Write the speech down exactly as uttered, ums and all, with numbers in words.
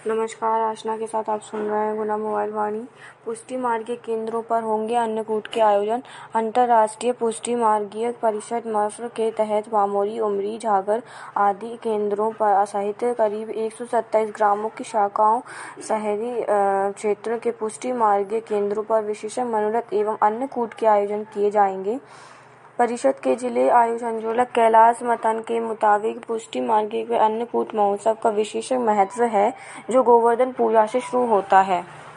नमस्कार, आशना के साथ आप सुन रहे हैं गुना मोबाइल वाणी। पुष्टि मार्गीय केंद्रों पर होंगे अन्नकूट के आयोजन। अंतर्राष्ट्रीय पुष्टि मार्गीय परिषद मफ्र के तहत भामोरी, उमरी, झागर आदि केंद्रों पर सहित करीब एक सौ सत्ताईस ग्रामों की शाखाओं शहरी क्षेत्र के पुष्टि मार्गीय केंद्रों पर विशेष मनोरथ एवं अन्नकूट के आयोजन किए जाएंगे। परिषद के जिले आयु संयोजक कैलाश मतन के मुताबिक पुष्टि मार्गीय अन्नकूट महोत्सव का विशेष महत्व है, जो गोवर्धन पूजा से शुरू होता है।